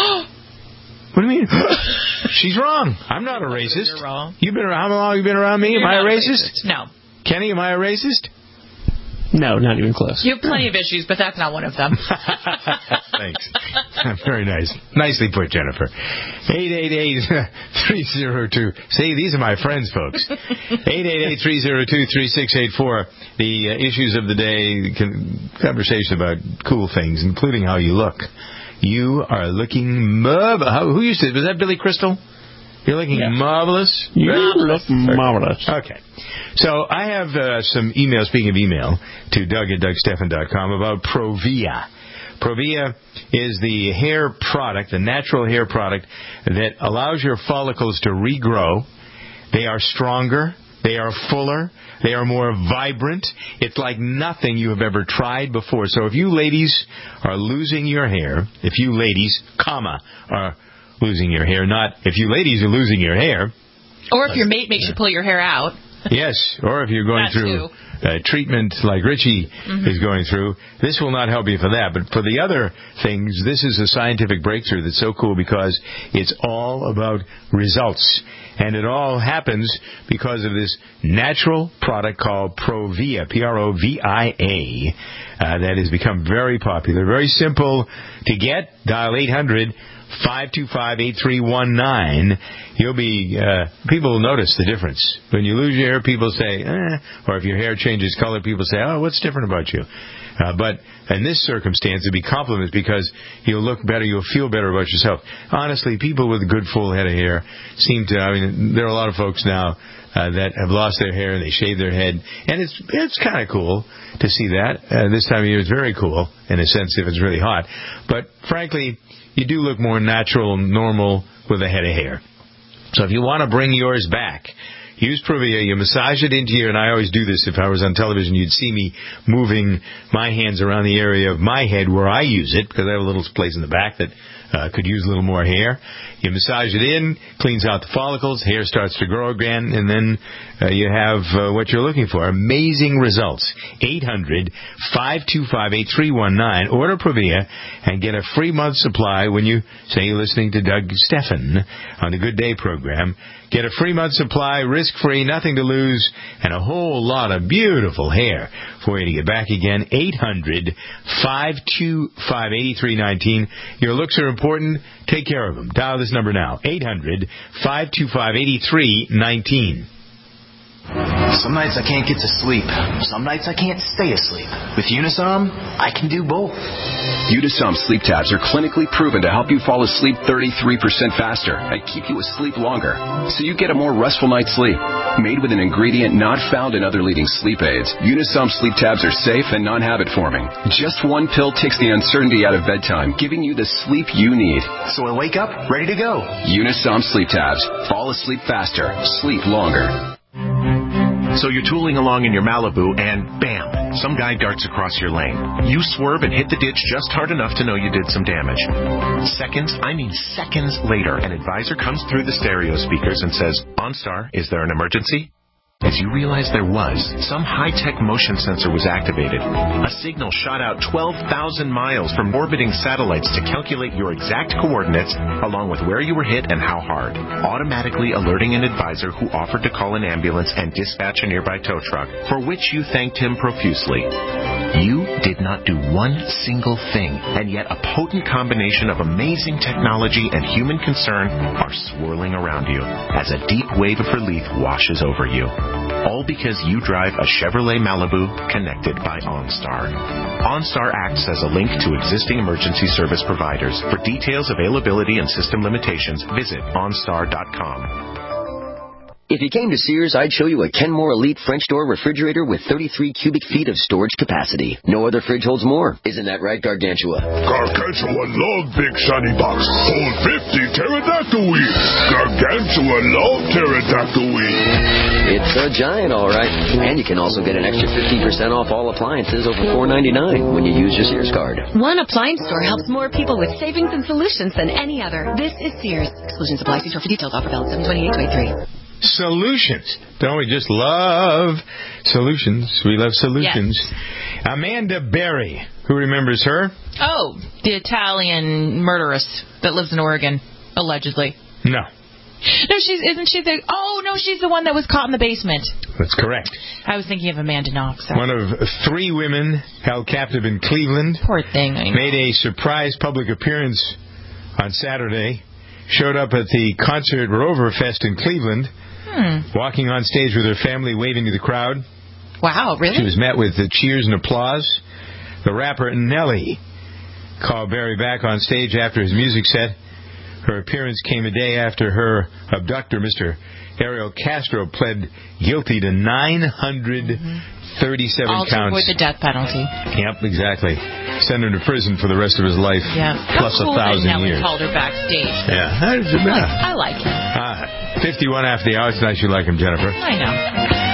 What do you mean? She's wrong. I'm not a racist. You're wrong. You've been around, how long have you been around me? You're am I a not racist? racist? No. Kenny, am I a racist? No, not even close. You have plenty of issues, but that's not one of them. Thanks. Very nice. Nicely put, Jennifer. eight eight eight, three oh two. See, these are my friends, folks. eight eight eight, three oh two, three six eight four. The uh, issues of the day, conversation about cool things, including how you look. You are looking marvelous. Who used to? Was that Billy Crystal? You're looking yeah. marvelous. You look marvelous. Okay. So I have uh, some email, speaking of email, to Doug at Doug Stephan dot com about Provia. Provia is the hair product, the natural hair product that allows your follicles to regrow. They are stronger. They are fuller. They are more vibrant. It's like nothing you have ever tried before. So if you ladies are losing your hair, if you ladies, comma, are losing your hair, not if you ladies are losing your hair. Or if your mate makes you pull your hair out. Yes, or if you're going That through uh, treatment like Richie mm-hmm. is going through, this will not help you for that. But for the other things, this is a scientific breakthrough that's so cool because it's all about results. And it all happens because of this natural product called Provia, P R O V I A, uh, that has become very popular. Very simple to get. Dial eight hundred, five two five, eight three one nine. You'll be, uh, people will notice the difference. When you lose your hair, people say, eh, or if your hair changes color, people say, oh, what's different about you? Uh, but in this circumstance, it'd be compliments because you'll look better, you'll feel better about yourself. Honestly, people with a good full head of hair seem to, I mean, there are a lot of folks now uh, that have lost their hair and they shave their head. And it's it's kind of cool to see that. Uh, this time of year is very cool, in a sense, if it's really hot. But frankly, you do look more natural and normal with a head of hair. So if you want to bring yours back, use Provia. You massage it into your, and I always do this. If I was on television, you'd see me moving my hands around the area of my head where I use it, because I have a little place in the back that uh, could use a little more hair. You massage it in, cleans out the follicles, hair starts to grow again, and then uh, you have uh, what you're looking for. Amazing results. eight hundred, five two five, eight three one nine. Order Provia and get a free month supply when you say you're listening to Doug Steffen on the Good Day program. Get a free month supply, risk-free, nothing to lose, and a whole lot of beautiful hair for you to get back again. eight hundred, five two five, eight three one nine. Your looks are important. Take care of them. Dial this number now. eight hundred, five two five, eight three one nine. Some nights I can't get to sleep. Some nights I can't stay asleep. With Unisom, I can do both. Unisom sleep tabs are clinically proven to help you fall asleep thirty-three percent faster and keep you asleep longer, so you get a more restful night's sleep. Made with an ingredient not found in other leading sleep aids, Unisom sleep tabs are safe and non-habit forming. Just one pill takes the uncertainty out of bedtime, giving you the sleep you need. So I wake up ready to go. Unisom sleep tabs. Fall asleep faster. Sleep longer. So you're tooling along in your Malibu and bam, some guy darts across your lane. You swerve and hit the ditch just hard enough to know you did some damage. Seconds, I mean seconds later, an advisor comes through the stereo speakers and says, OnStar, is there an emergency? As you realize there was, some high-tech motion sensor was activated. A signal shot out twelve thousand miles from orbiting satellites to calculate your exact coordinates, along with where you were hit and how hard, automatically alerting an advisor who offered to call an ambulance and dispatch a nearby tow truck, for which you thanked him profusely. You did not do one single thing, and yet a potent combination of amazing technology and human concern are swirling around you as a deep wave of relief washes over you. All because you drive a Chevrolet Malibu connected by OnStar. OnStar acts as a link to existing emergency service providers. For details, availability, and system limitations, visit OnStar dot com. If you came to Sears, I'd show you a Kenmore Elite French door refrigerator with thirty-three cubic feet of storage capacity. No other fridge holds more. Isn't that right, Gargantua? Gargantua love big shiny box. Hold fifty pterodactyl wheels. Gargantua love pterodactyl wheels. It's a giant, all right. And you can also get an extra fifteen percent off all appliances over four ninety-nine when you use your Sears card. One appliance store helps more people with savings and solutions than any other. This is Sears. Exclusions apply. See store for details. Offer valid seven twenty-eight twenty-three. Solutions. Don't we just love solutions? We love solutions. Yes. Amanda Berry. Who remembers her? Oh, the Italian murderess that lives in Oregon, allegedly. No. No, she's isn't she the? Oh no, she's the one that was caught in the basement. That's correct. I was thinking of Amanda Knox. Sorry. One of three women held captive in Cleveland. Poor thing. I know. Made a surprise public appearance on Saturday. Showed up at the concert Roverfest in Cleveland. Hmm. Walking on stage with her family, waving to the crowd. Wow, really? She was met with the cheers and applause. The rapper Nelly called Berry back on stage after his music set. Her appearance came a day after her abductor, Mister Ariel Castro, pled guilty to nine hundred thirty-seven All counts. All to avoid the death penalty. Yep, exactly. Send him to prison for the rest of his life. Yeah. Plus How cool a thousand that Nelly years. Called her backstage. Yeah. How does it matter? I like him. Ah, fifty-one after the hour. It's nice you like him, Jennifer. I know.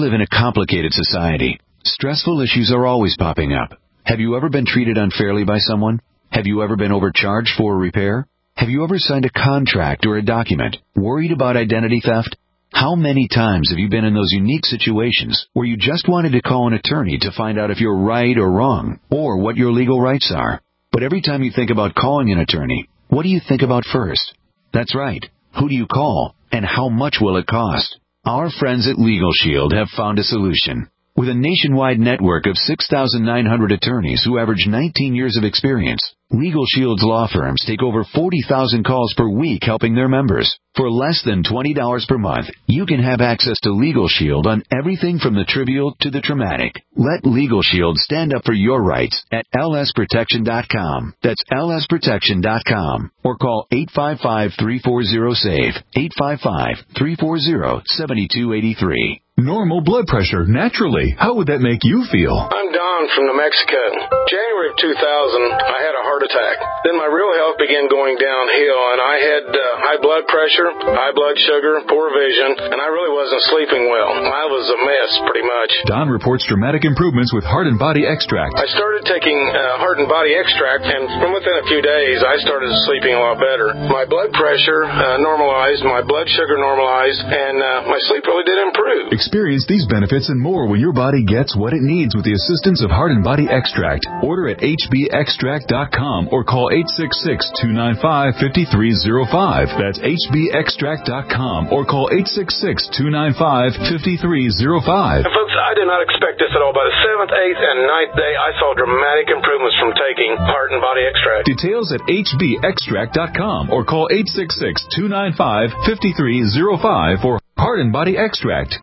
live in a complicated society. Stressful issues are always popping up. Have you ever been treated unfairly by someone? Have you ever been overcharged for a repair? Have you ever signed a contract or a document? Worried about identity theft? How many times have you been in those unique situations where you just wanted to call an attorney to find out if you're right or wrong, or what your legal rights are? But every time you think about calling an attorney, what do you think about first? That's right. Who do you call, and how much will it cost? Our friends at Legal Shield have found a solution. With a nationwide network of six thousand nine hundred attorneys who average nineteen years of experience, Legal Shield's law firms take over forty thousand calls per week helping their members. For less than twenty dollars per month, you can have access to Legal Shield on everything from the trivial to the traumatic. Let Legal Shield stand up for your rights at L S protection dot com. That's L S protection dot com. Or call eight five five, three four zero, SAVE, eight five five, three four zero, seven two eight three. Normal blood pressure, naturally. How would that make you feel? I'm Don from New Mexico. January of two thousand, I had a heart attack. Then my real health began going downhill, and I had uh, high blood pressure, high blood sugar, poor vision, and I really wasn't sleeping well. I was a mess, pretty much. Don reports dramatic improvements with Heart and Body Extract. I started taking uh, Heart and Body Extract, and from within a few days, I started sleeping a lot better. My blood pressure uh, normalized, my blood sugar normalized, and uh, my sleep really did improve. Experience these benefits and more when your body gets what it needs with the assistance of Heart and Body Extract. Order at H B extract dot com or call eight six six, two nine five, five three zero five. That's H B extract dot com or call eight six six, two nine five, five three zero five. And folks, I did not expect this at all. By the seventh, eighth, and ninth day, I saw dramatic improvements from taking Heart and Body Extract. Details at H B extract dot com or call eight six six, two nine five, five three zero five for Heart and Body Extract.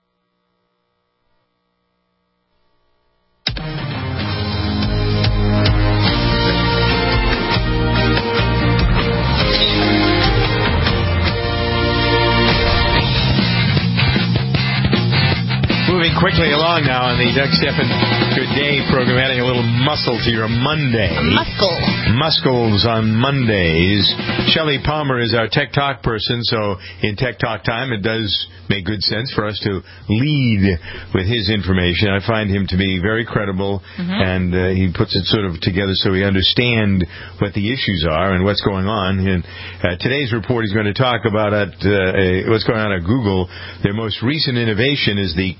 Moving quickly along now on the Doug Stephan Good Day program, adding a little muscle to your Monday. Muscle. Muscles on Mondays. Shelley Palmer is our Tech Talk person, so in Tech Talk time, it does make good sense for us to lead with his information. I find him to be very credible, mm-hmm. and uh, he puts it sort of together so we understand what the issues are and what's going on. And uh, today's report is going to talk about at, uh, what's going on at Google. Their most recent innovation is the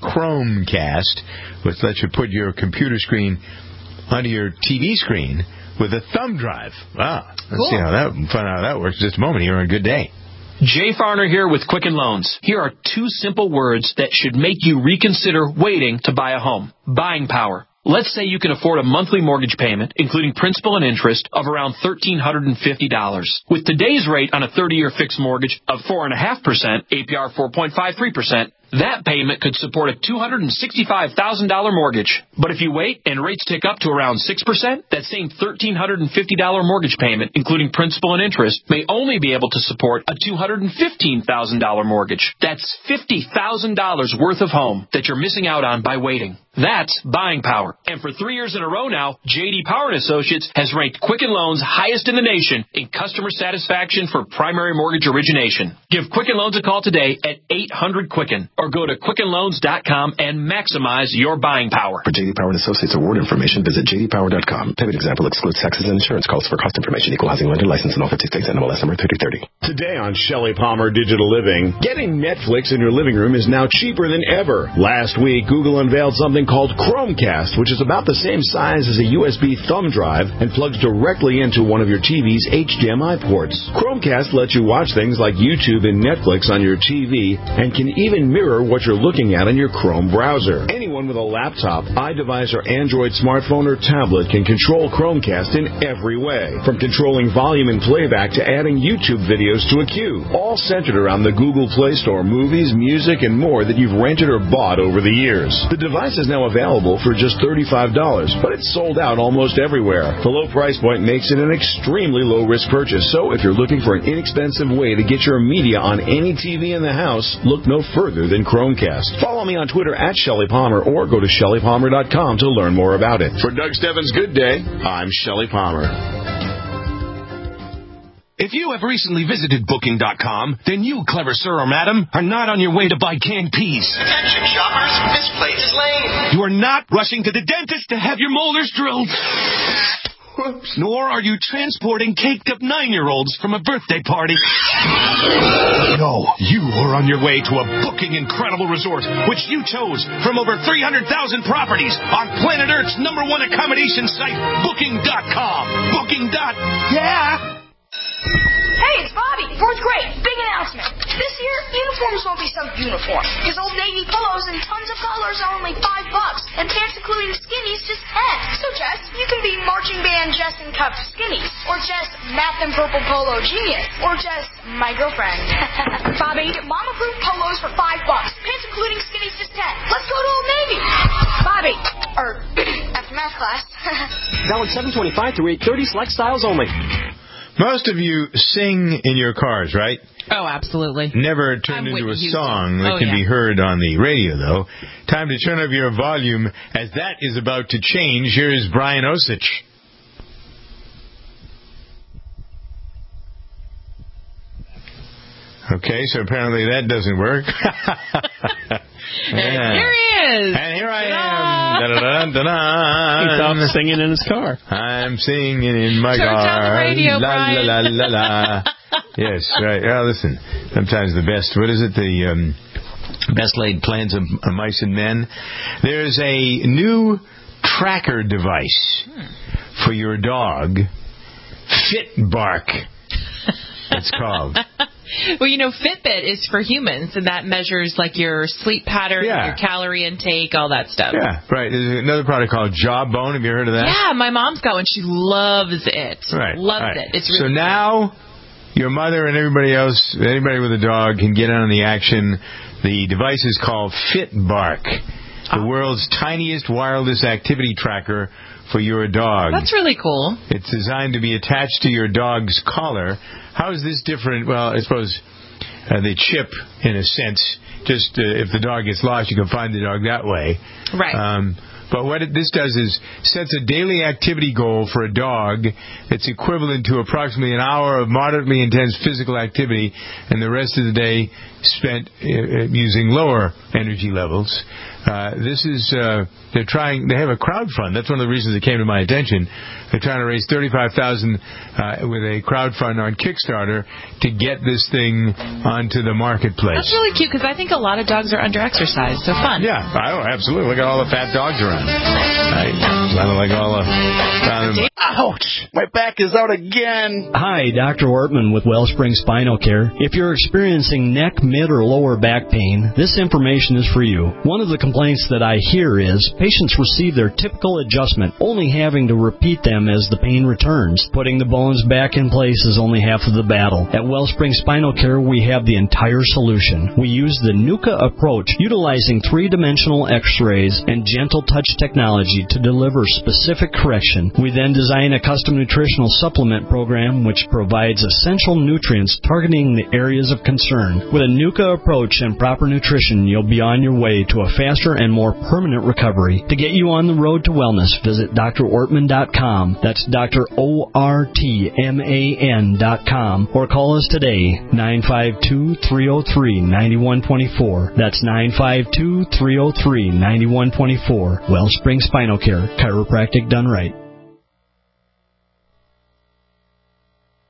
Chromecast, which lets you put your computer screen onto your T V screen with a thumb drive. Wow. Let's cool. see how that, find out how that works in just a moment here on Good Day. Jay Farner here with Quicken Loans. Here are two simple words that should make you reconsider waiting to buy a home. Buying power. Let's say you can afford a monthly mortgage payment, including principal and interest, of around one thousand three hundred fifty dollars. With today's rate on a thirty-year fixed mortgage of four point five percent, A P R four point five three percent, that payment could support a two hundred sixty-five thousand dollars mortgage. But if you wait and rates tick up to around six percent, that same one thousand three hundred fifty dollars mortgage payment, including principal and interest, may only be able to support a two hundred fifteen thousand dollars mortgage. That's fifty thousand dollars worth of home that you're missing out on by waiting. That's buying power. And for three years in a row now, J D Power and Associates has ranked Quicken Loans highest in the nation in customer satisfaction for primary mortgage origination. Give Quicken Loans a call today at eight hundred Quicken or go to quicken loans dot com and maximize your buying power. For J D Power and Associates award information, visit j d power dot com. Payment example excludes taxes and insurance calls. For cost information, equal housing lender license in all fifty states, N M L S number thirty thirty. Today on Shelley Palmer Digital Living, getting Netflix in your living room is now cheaper than ever. Last week, Google unveiled something called Chromecast, which is about the same size as a U S B thumb drive and plugs directly into one of your T V's H D M I ports. Chromecast lets you watch things like YouTube and Netflix on your T V and can even mirror what you're looking at on your Chrome browser. Anyone with a laptop, iDevice, or Android smartphone or tablet can control Chromecast in every way, from controlling volume and playback to adding YouTube videos to a queue, all centered around the Google Play Store movies, music, and more that you've rented or bought over the years. The device is now available for just thirty-five dollars, but it's sold out almost everywhere. The low price point makes it an extremely low-risk purchase, so if you're looking for an inexpensive way to get your media on any T V in the house, look no further than Chromecast. Follow me on Twitter at Shelley Palmer or go to shelley palmer dot com to learn more about it. For Doug Stephan's Good Day, I'm Shelley Palmer. If you have recently visited Booking dot com, then you, clever sir or madam, are not on your way to buy canned peas. Attention, shoppers. This place is lame. You are not rushing to the dentist to have your molars drilled. Whoops. Nor are you transporting caked-up nine-year-olds from a birthday party. No, you are on your way to a Booking Incredible Resort, which you chose from over three hundred thousand properties on planet Earth's number one accommodation site, Booking dot com. Booking. Yeah. Hey, it's Bobby, fourth grade. Big announcement. This year, uniforms won't be some uniform. Because Old Navy polos and tons of colors are only five bucks, and pants including skinnies just ten. So, Jess, you can be marching band Jess and Cup skinnies, or Jess math and purple polo genius, or Jess my girlfriend. Bobby, mom approved polos for five bucks, pants including skinnies just ten. Let's go to Old Navy. Bobby, or after math class. Valid seven twenty-five through eight thirty, select styles only. Most of you sing in your cars, right? Oh, absolutely. Never turned I'm into a Whitney song Houston. that Oh, can yeah. be heard on the radio, though. Time to turn up your volume, as that is about to change. Here's Brian Osich. Okay, so apparently that doesn't work. Yeah. Here he is. And here I am. Da-da-da-da-da. He's off singing in his car. I'm singing in my Turn car. down the radio, la, Brian. la, la, la, la. Yes, right. Well, listen, sometimes the best, what is it, the um, best laid plans of, of mice and men. There's a new tracker device for your dog, FitBark, it's called. Well, you know, Fitbit is for humans, and that measures, like, your sleep pattern, Yeah. your calorie intake, all that stuff. Yeah, right. There's another product called Jawbone. Have you heard of that? Yeah, my mom's got one. She loves it. Right. Loves right. it. It's so really now your mother and everybody else, anybody with a dog, can get in on the action. The device is called FitBark, the oh. world's tiniest wireless activity tracker for your dog. That's really cool. It's designed to be attached to your dog's collar. How is this different? Well, I suppose uh, the chip, in a sense, just uh, if the dog gets lost, you can find the dog that way. Right. Um, but what it, this does is sets a daily activity goal for a dog that's equivalent to approximately an hour of moderately intense physical activity, and the rest of the day spent uh, using lower energy levels. Uh, this is uh, they're trying. They have a crowdfund. That's one of the reasons it came to my attention. They're trying to raise thirty-five thousand uh, with a crowdfund on Kickstarter to get this thing onto the marketplace. That's really cute, because I think a lot of dogs are under-exercised, so fun. Yeah, oh, absolutely. Look at all the fat dogs around. I sound like all the... Um, Ouch! My back is out again. Hi, Doctor Ortman with Wellspring Spinal Care. If you're experiencing neck, mid, or lower back pain, this information is for you. One of the complaints that I hear is patients receive their typical adjustment, only having to repeat them as the pain returns. Putting the bones back in place is only half of the battle. At Wellspring Spinal Care, we have the entire solution. We use the NUCA approach, utilizing three-dimensional x-rays and gentle touch technology to deliver specific correction. We then design a custom nutritional supplement program which provides essential nutrients targeting the areas of concern. With a NUCA approach and proper nutrition, you'll be on your way to a faster and more permanent recovery. To get you on the road to wellness, visit D R Ortman dot com. That's Doctor O R T M A N dot com. Or call us today, nine five two, three oh three, nine one two four. That's nine five two, three oh three, nine one two four. Wellspring Spinal Care, chiropractic done right.